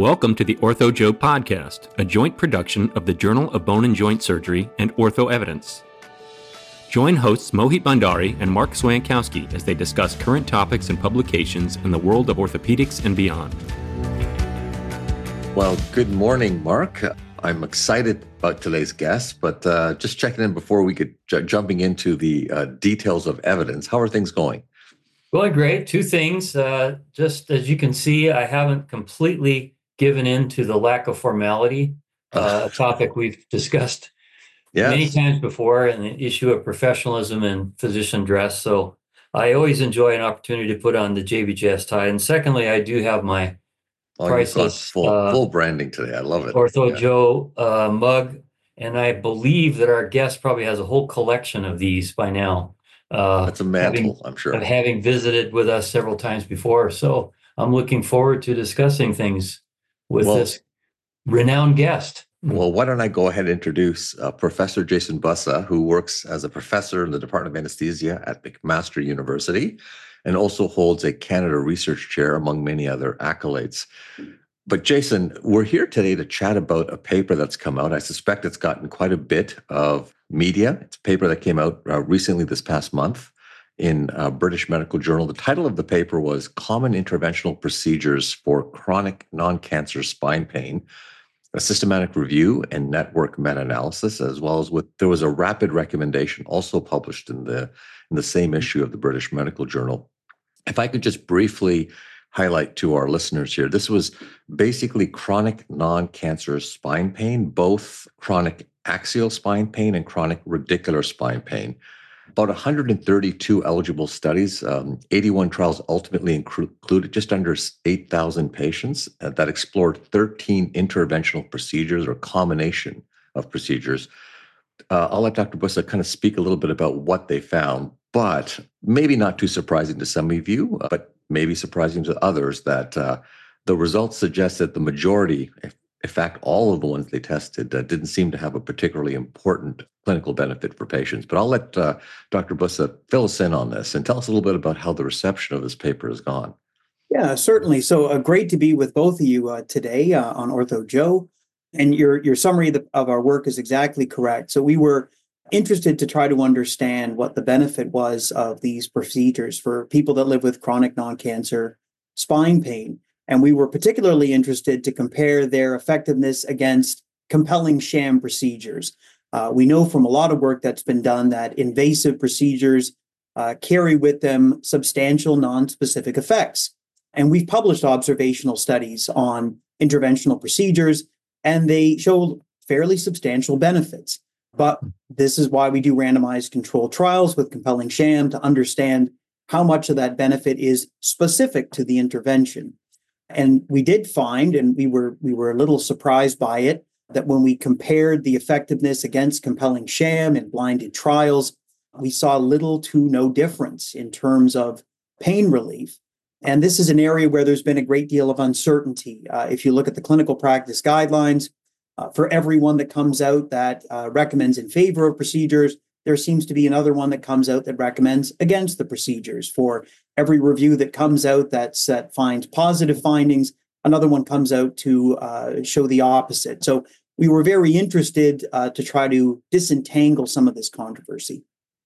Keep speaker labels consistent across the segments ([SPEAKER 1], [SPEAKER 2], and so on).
[SPEAKER 1] Welcome to the Ortho Joe podcast, a joint production of the Journal of Bone and Joint Surgery and Ortho Evidence. Join hosts Mohit Bhandari and Mark Swankowski as they discuss current topics and publications in the world of orthopedics and beyond.
[SPEAKER 2] Well, good morning, Mark. I'm excited about today's guest, but just checking in before we get jumping into the details of evidence. How are things going?
[SPEAKER 3] Going great. Two things. Just as you can see, I haven't completely given in to the lack of formality, a topic we've discussed many times before, and the issue of professionalism and physician dress. So I always enjoy an opportunity to put on the JBJS tie. And secondly, I do have my priceless
[SPEAKER 2] full branding today. I love it.
[SPEAKER 3] Ortho Joe mug. And I believe that our guest probably has a whole collection of these by now.
[SPEAKER 2] That's a mantle, I'm sure.
[SPEAKER 3] Having visited with us several times before. So I'm looking forward to discussing things with this renowned guest.
[SPEAKER 2] Well, why don't I go ahead and introduce Professor Jason Bussa, who works as a professor in the Department of Anesthesia at McMaster University and also holds a Canada Research Chair, among many other accolades. But Jason, we're here today to chat about a paper that's come out. I suspect it's gotten quite a bit of media. It's a paper that came out recently this past month in British Medical Journal. The title of the paper was Common Interventional Procedures for Chronic Non-Cancer Spine Pain, a systematic review and network meta-analysis, as well as there was a rapid recommendation also published in the same issue of the British Medical Journal. If I could just briefly highlight to our listeners here, this was basically chronic non-cancer spine pain, both chronic axial spine pain and chronic radicular spine pain. About 132 eligible studies, 81 trials ultimately included just under 8,000 patients that explored 13 interventional procedures or combination of procedures. I'll let Dr. Bussa kind of speak a little bit about what they found, but maybe not too surprising to some of you, but maybe surprising to others that the results suggest that the majority, in fact, all of the ones they tested didn't seem to have a particularly important clinical benefit for patients. But I'll let Dr. Bussa fill us in on this and tell us a little bit about how the reception of this paper has gone.
[SPEAKER 4] Yeah, certainly. So great to be with both of you today on Ortho Joe. And your summary of our work is exactly correct. So we were interested to try to understand what the benefit was of these procedures for people that live with chronic non-cancer spine pain. And we were particularly interested to compare their effectiveness against compelling sham procedures. We know from a lot of work that's been done that invasive procedures carry with them substantial non-specific effects. And we've published observational studies on interventional procedures, and they show fairly substantial benefits. But this is why we do randomized controlled trials with compelling sham to understand how much of that benefit is specific to the intervention. And we did find, and we were a little surprised by it, that when we compared the effectiveness against compelling sham in blinded trials, we saw little to no difference in terms of pain relief. And this is an area where there's been a great deal of uncertainty. If you look at the clinical practice guidelines, for every one that comes out that recommends in favor of procedures, there seems to be another one that comes out that recommends against the procedures. For every review that comes out that finds positive findings, another one comes out to show the opposite. So we were very interested to try to disentangle some of this controversy.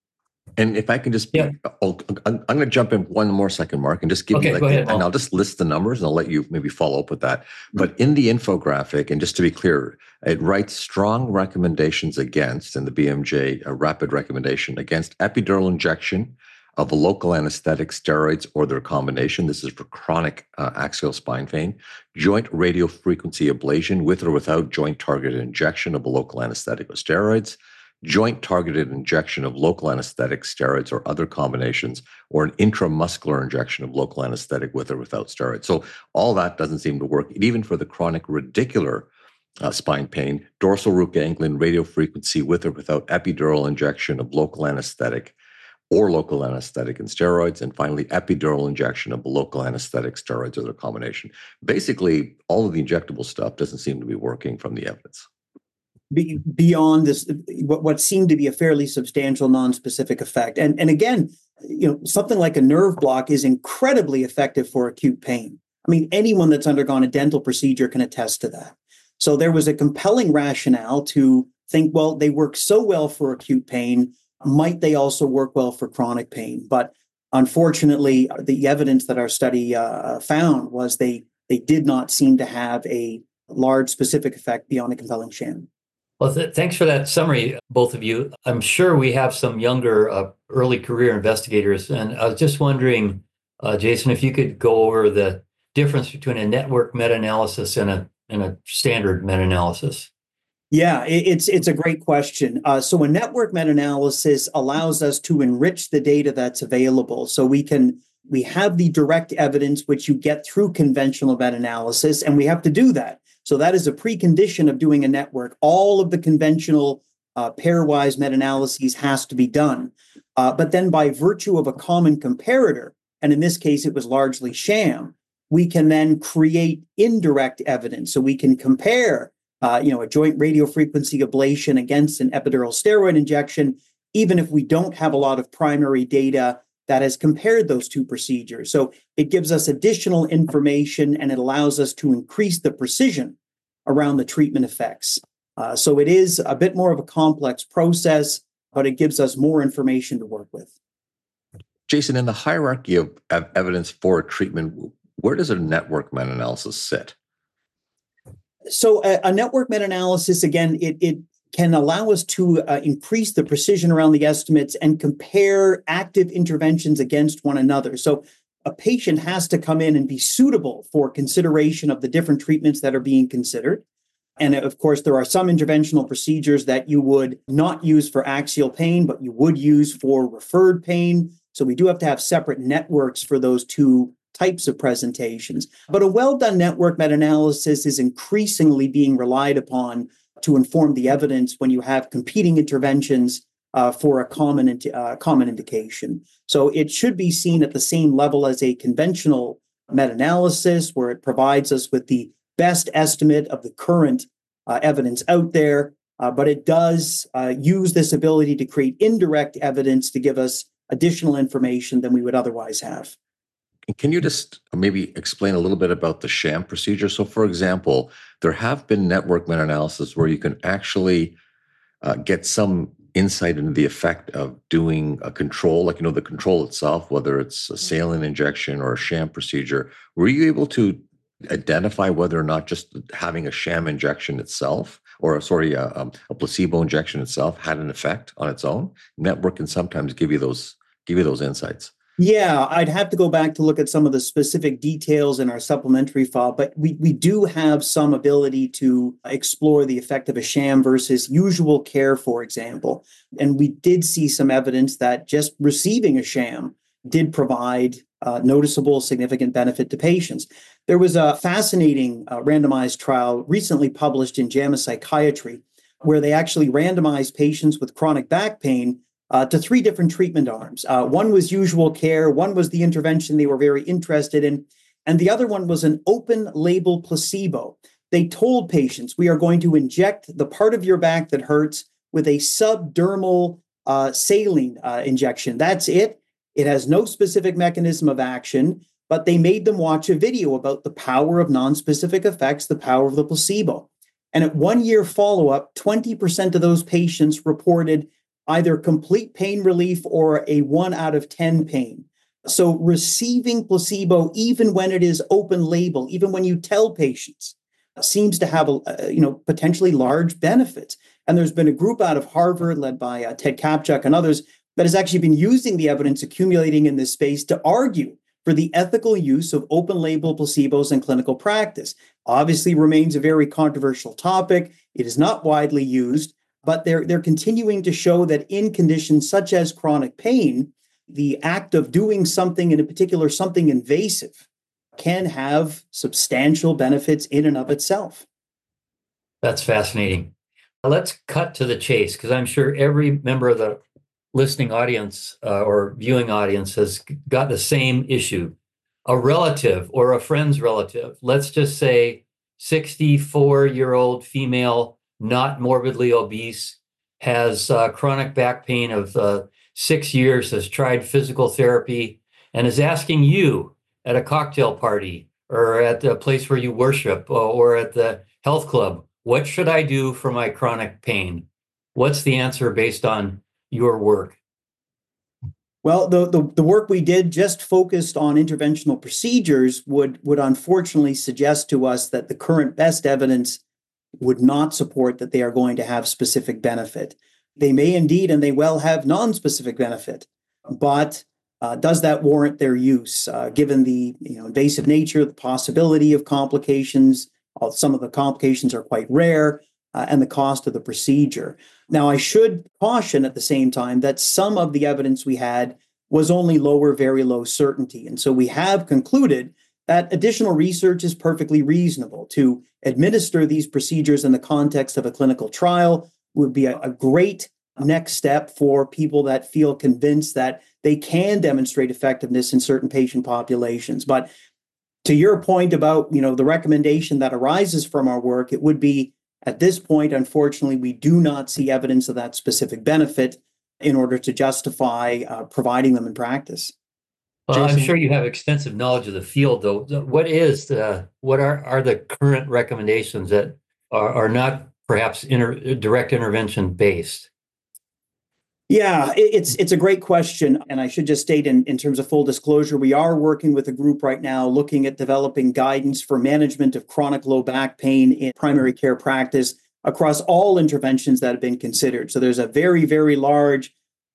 [SPEAKER 2] And if I can just, I'm going to jump in one more second, Mark, and just give you and I'll just list the numbers and I'll let you maybe follow up with that. But in the infographic, and just to be clear, it writes strong recommendations against, in the BMJ, a rapid recommendation against epidural injection of a local anesthetic, steroids, or their combination. This is for chronic axial spine pain. Joint radiofrequency ablation with or without joint targeted injection of a local anesthetic or steroids. Joint targeted injection of local anesthetic, steroids, or other combinations, or an intramuscular injection of local anesthetic with or without steroids. So all that doesn't seem to work. Even for the chronic radicular spine pain, dorsal root ganglion radiofrequency with or without epidural injection of local anesthetic or local anesthetic and steroids, and finally epidural injection of local anesthetic, steroids, or their combination. Basically, all of the injectable stuff doesn't seem to be working from the evidence.
[SPEAKER 4] Beyond this, what seemed to be a fairly substantial non-specific effect. And again, something like a nerve block is incredibly effective for acute pain. I mean, anyone that's undergone a dental procedure can attest to that. So there was a compelling rationale to think, well, they work so well for acute pain, might they also work well for chronic pain? But unfortunately, the evidence that our study found was they did not seem to have a large specific effect beyond a compelling sham.
[SPEAKER 3] Well, thanks for that summary, both of you. I'm sure we have some younger early career investigators, and I was just wondering, Jason, if you could go over the difference between a network meta-analysis and a standard meta-analysis.
[SPEAKER 4] Yeah, it's a great question. So a network meta-analysis allows us to enrich the data that's available. So we have the direct evidence, which you get through conventional meta-analysis, and we have to do that. So that is a precondition of doing a network. All of the conventional pairwise meta-analyses has to be done. But then by virtue of a common comparator, and in this case, it was largely sham, we can then create indirect evidence. So we can compare a joint radiofrequency ablation against an epidural steroid injection, even if we don't have a lot of primary data that has compared those two procedures. So it gives us additional information and it allows us to increase the precision around the treatment effects. So it is a bit more of a complex process, but it gives us more information to work with.
[SPEAKER 2] Jason, in the hierarchy of evidence for treatment, where does a network meta-analysis sit?
[SPEAKER 4] So a network meta-analysis, again, it can allow us to increase the precision around the estimates and compare active interventions against one another. So a patient has to come in and be suitable for consideration of the different treatments that are being considered. And of course, there are some interventional procedures that you would not use for axial pain, but you would use for referred pain. So we do have to have separate networks for those two types of presentations. But a well-done network meta-analysis is increasingly being relied upon to inform the evidence when you have competing interventions for a common indication. So it should be seen at the same level as a conventional meta-analysis, where it provides us with the best estimate of the current evidence out there, but it does use this ability to create indirect evidence to give us additional information than we would otherwise have.
[SPEAKER 2] Can you just maybe explain a little bit about the sham procedure? So, for example, there have been network meta-analysis where you can actually get some insight into the effect of doing a control, like, the control itself, whether it's a saline injection or a sham procedure. Were you able to identify whether or not just having a sham injection itself, or a placebo injection itself, had an effect on its own? Network can sometimes give you those insights.
[SPEAKER 4] Yeah, I'd have to go back to look at some of the specific details in our supplementary file, but we do have some ability to explore the effect of a sham versus usual care, for example. And we did see some evidence that just receiving a sham did provide noticeable significant benefit to patients. There was a fascinating randomized trial recently published in JAMA Psychiatry, where they actually randomized patients with chronic back pain to 3 different treatment arms. One was usual care, one was the intervention they were very interested in, and the other one was an open label placebo. They told patients, we are going to inject the part of your back that hurts with a subdermal saline injection. That's it. It has no specific mechanism of action, but they made them watch a video about the power of nonspecific effects, the power of the placebo. And at 1-year follow-up, 20% of those patients reported either complete pain relief or a 1 out of 10 pain. So receiving placebo, even when it is open label, even when you tell patients, seems to have potentially large benefits. And there's been a group out of Harvard led by Ted Kapchuk and others that has actually been using the evidence accumulating in this space to argue for the ethical use of open label placebos in clinical practice. Obviously remains a very controversial topic. It is not widely used, but they're continuing to show that in conditions such as chronic pain, the act of doing something, in a particular something invasive, can have substantial benefits in and of itself.
[SPEAKER 3] That's fascinating. Let's cut to the chase, because I'm sure every member of the listening audience or viewing audience has got the same issue. A relative or a friend's relative, let's just say 64-year-old female, not morbidly obese, has chronic back pain of 6 years, has tried physical therapy, and is asking you at a cocktail party or at the place where you worship or at the health club, what should I do for my chronic pain? What's the answer based on your work?
[SPEAKER 4] Well, the work we did just focused on interventional procedures would unfortunately suggest to us that the current best evidence would not support that they are going to have specific benefit. They may indeed, and they well have non-specific benefit, but does that warrant their use, given the invasive nature, the possibility of complications? Some of the complications are quite rare, and the cost of the procedure. Now, I should caution at the same time that some of the evidence we had was only lower, very low certainty. And so we have concluded that additional research is perfectly reasonable. To administer these procedures in the context of a clinical trial would be a great next step for people that feel convinced that they can demonstrate effectiveness in certain patient populations. But to your point about, the recommendation that arises from our work, it would be, at this point, unfortunately, we do not see evidence of that specific benefit in order to justify providing them in practice.
[SPEAKER 3] Well, Jason? I'm sure you have extensive knowledge of the field, though. What are the current recommendations that are not perhaps direct intervention based?
[SPEAKER 4] Yeah, it's a great question. And I should just state in terms of full disclosure, we are working with a group right now looking at developing guidance for management of chronic low back pain in primary care practice across all interventions that have been considered. So there's a very, very large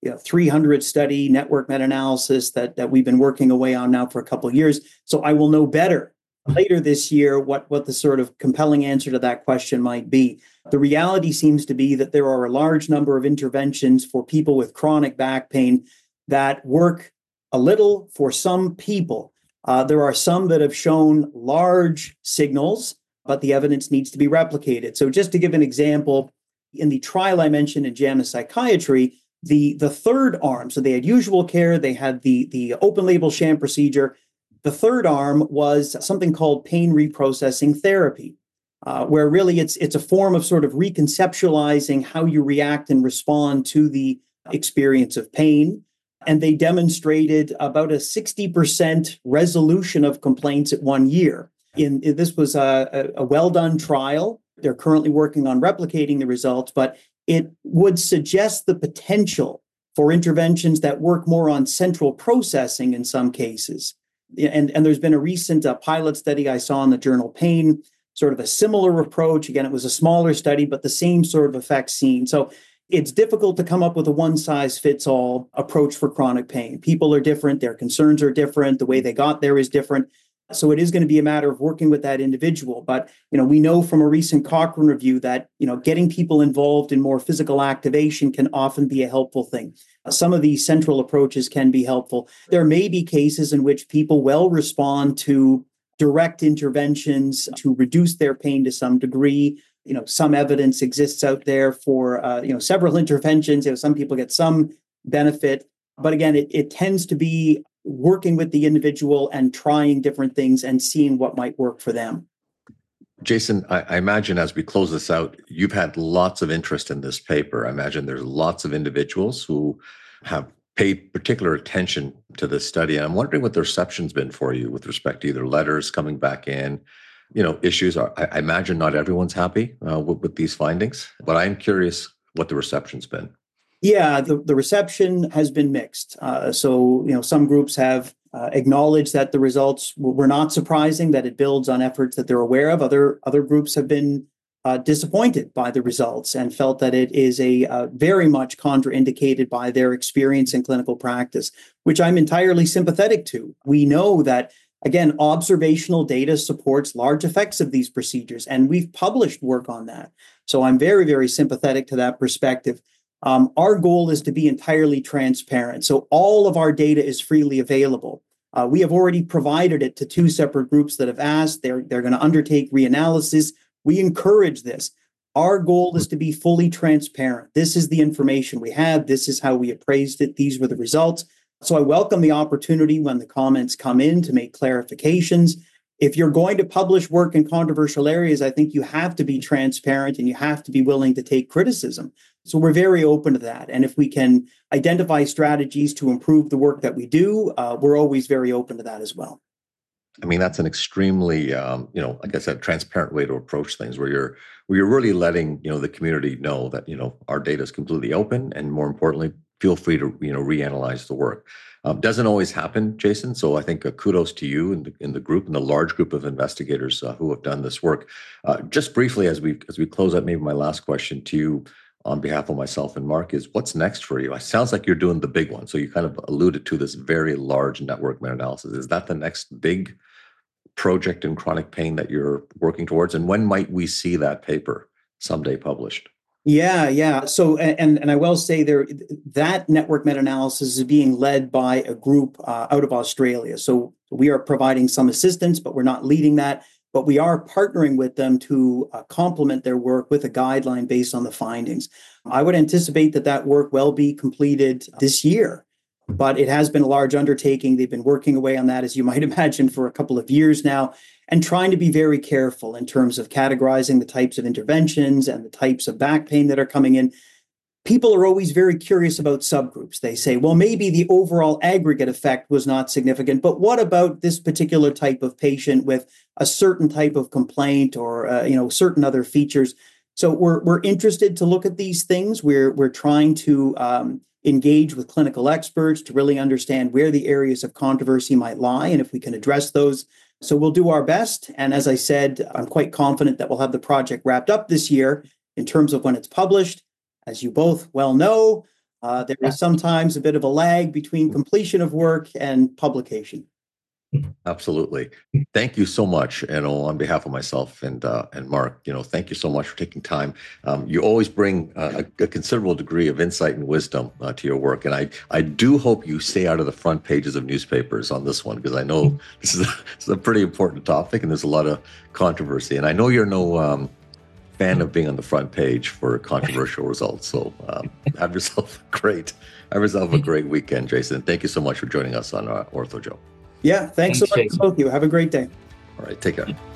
[SPEAKER 4] 300 study network meta-analysis that we've been working away on now for a couple of years. So I will know better later this year what the sort of compelling answer to that question might be. The reality seems to be that there are a large number of interventions for people with chronic back pain that work a little for some people. There are some that have shown large signals, but the evidence needs to be replicated. So just to give an example, in the trial I mentioned in JAMA Psychiatry, the third arm, so they had usual care, they had the open label sham procedure. The third arm was something called pain reprocessing therapy, where really it's a form of sort of reconceptualizing how you react and respond to the experience of pain. And they demonstrated about a 60% resolution of complaints at 1 year. This was a well-done trial. They're currently working on replicating the results, but it would suggest the potential for interventions that work more on central processing in some cases. And there's been a recent pilot study I saw in the journal Pain, sort of a similar approach. Again, it was a smaller study, but the same sort of effects seen. So it's difficult to come up with a one-size-fits-all approach for chronic pain. People are different. Their concerns are different. The way they got there is different. So it is going to be a matter of working with that individual. But, we know from a recent Cochrane review that, getting people involved in more physical activation can often be a helpful thing. Some of these central approaches can be helpful. There may be cases in which people will respond to direct interventions to reduce their pain to some degree. Some evidence exists out there for, several interventions. Some people get some benefit. But again, it tends to be working with the individual and trying different things and seeing what might work for them.
[SPEAKER 2] Jason, I imagine as we close this out, you've had lots of interest in this paper. I imagine there's lots of individuals who have paid particular attention to this study. And I'm wondering what the reception's been for you with respect to either letters coming back in, issues. I imagine not everyone's happy with these findings, but I'm curious what the reception's been.
[SPEAKER 4] Yeah, the reception has been mixed. So some groups have acknowledged that the results were not surprising, that it builds on efforts that they're aware of. Other groups have been disappointed by the results and felt that it is a very much contraindicated by their experience in clinical practice, which I'm entirely sympathetic to. We know that, again, observational data supports large effects of these procedures, and we've published work on that. So I'm very, very sympathetic to that perspective. Our goal is to be entirely transparent. So all of our data is freely available. We have already provided it to 2 separate groups that have asked. They're going to undertake reanalysis. We encourage this. Our goal is to be fully transparent. This is the information we have. This is how we appraised it. These were the results. So I welcome the opportunity when the comments come in to make clarifications. If you're going to publish work in controversial areas, I think you have to be transparent and you have to be willing to take criticism. So we're very open to that. And if we can identify strategies to improve the work that we do, we're always very open to that as well.
[SPEAKER 2] I mean, that's an extremely, like I said, transparent way to approach things, where you're really letting the community know that our data is completely open, and more importantly, feel free to reanalyze the work. Doesn't always happen, Jason. So I think kudos to you in the group and the large group of investigators who have done this work. Just briefly, as we close out, maybe my last question to you, on behalf of myself and Mark, is what's next for you? It sounds like you're doing the big one. So you kind of alluded to this very large network meta-analysis. Is that the next big project in chronic pain that you're working towards? And when might we see that paper someday published?
[SPEAKER 4] Yeah. So, and I will say that network meta-analysis is being led by a group out of Australia. So we are providing some assistance, but we're not leading that. But we are partnering with them to complement their work with a guideline based on the findings. I would anticipate that work will be completed this year, but it has been a large undertaking. They've been working away on that, as you might imagine, for a couple of years now, and trying to be very careful in terms of categorizing the types of interventions and the types of back pain that are coming in. People are always very curious about subgroups. They say, well, maybe the overall aggregate effect was not significant, but what about this particular type of patient with a certain type of complaint or certain other features? So we're interested to look at these things. We're trying to engage with clinical experts to really understand where the areas of controversy might lie and if we can address those. So we'll do our best. And as I said, I'm quite confident that we'll have the project wrapped up this year. In terms of when it's published, as you both well know, there is sometimes a bit of a lag between completion of work and publication.
[SPEAKER 2] Absolutely. Thank you so much. On behalf of myself and Mark, thank you so much for taking time. You always bring a considerable degree of insight and wisdom to your work. And I do hope you stay out of the front pages of newspapers on this one, because I know this is a pretty important topic and there's a lot of controversy. And I know you're no fan of being on the front page for controversial results. So have yourself a great weekend, Jason. Thank you so much for joining us on Ortho Joe.
[SPEAKER 4] Yeah, thanks so much to both of you. Have a great day.
[SPEAKER 2] All right, take care.